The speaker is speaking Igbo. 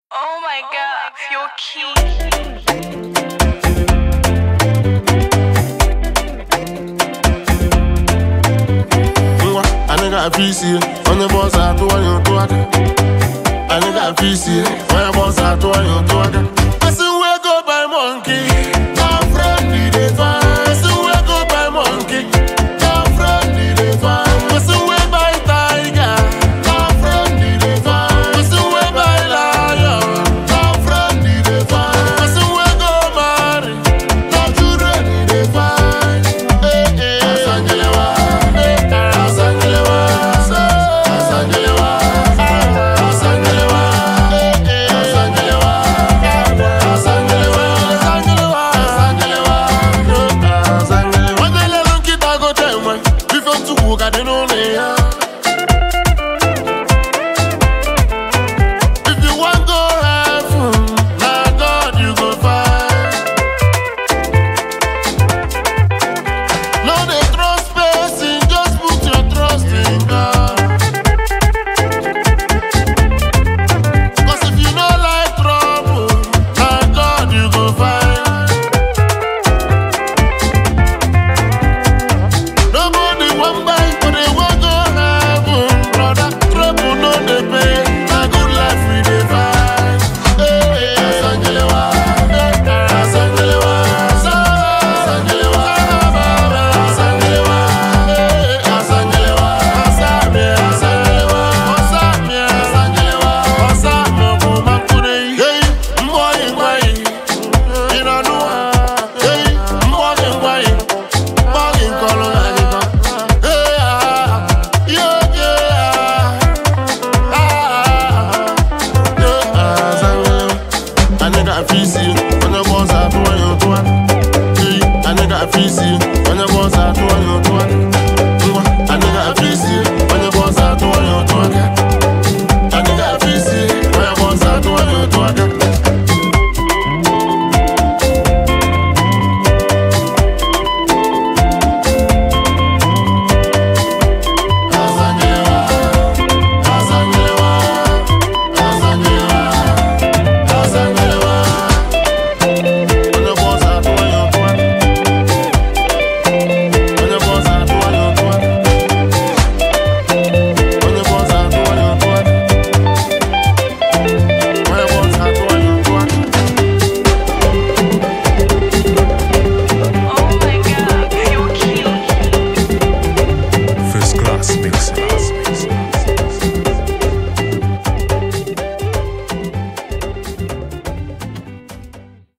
Oh my god, you're cute. I nigga a PC, on the boss I do one you talk. I nigga a PC, on the boss I do one you talk. I say we go by monkey,